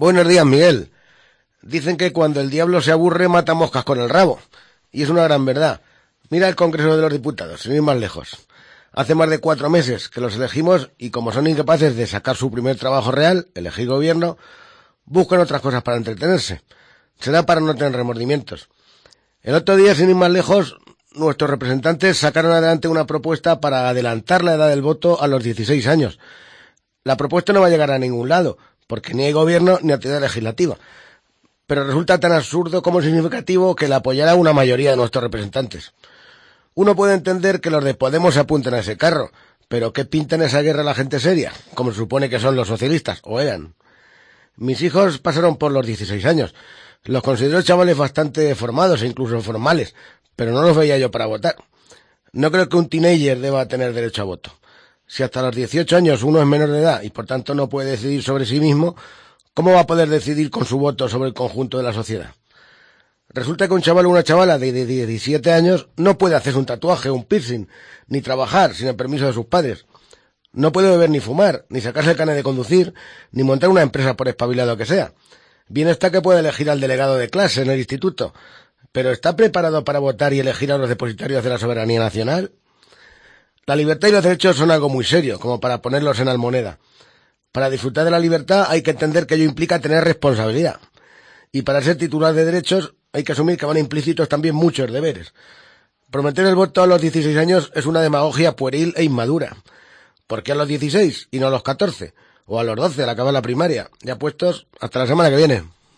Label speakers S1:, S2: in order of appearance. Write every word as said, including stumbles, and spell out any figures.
S1: Buenos días, Miguel. Dicen que cuando el diablo se aburre mata moscas con el rabo. Y es una gran verdad. Mira el Congreso de los Diputados, sin ir más lejos. Hace más de cuatro meses que los elegimos y como son incapaces de sacar su primer trabajo real, elegir gobierno, buscan otras cosas para entretenerse. Será para no tener remordimientos. El otro día, sin ir más lejos, nuestros representantes sacaron adelante una propuesta para adelantar la edad del voto a los dieciséis años. La propuesta no va a llegar a ningún lado, porque ni hay gobierno ni actividad legislativa. Pero resulta tan absurdo como significativo que la apoyará una mayoría de nuestros representantes. Uno puede entender que los de Podemos se apunten a ese carro, pero ¿qué pinta en esa guerra la gente seria? Como se supone que son los socialistas, o eran. Mis hijos pasaron por los dieciséis años. Los considero chavales bastante formados e incluso formales, pero no los veía yo para votar. No creo que un teenager deba tener derecho a voto. Si hasta los dieciocho años uno es menor de edad y por tanto no puede decidir sobre sí mismo, ¿cómo va a poder decidir con su voto sobre el conjunto de la sociedad? Resulta que un chaval o una chavala de diecisiete años no puede hacerse un tatuaje, un piercing, ni trabajar sin el permiso de sus padres. No puede beber ni fumar, ni sacarse el carnet de conducir, ni montar una empresa por espabilado que sea. Bien está que puede elegir al delegado de clase en el instituto, pero ¿está preparado para votar y elegir a los depositarios de la soberanía nacional? La libertad y los derechos son algo muy serio, como para ponerlos en almoneda. Para disfrutar de la libertad hay que entender que ello implica tener responsabilidad. Y para ser titular de derechos hay que asumir que van implícitos también muchos deberes. Prometer el voto a los dieciséis años es una demagogia pueril e inmadura. ¿Por qué a los dieciséis y no a los catorce? O a los doce al acabar la primaria. Ya puestos, hasta la semana que viene.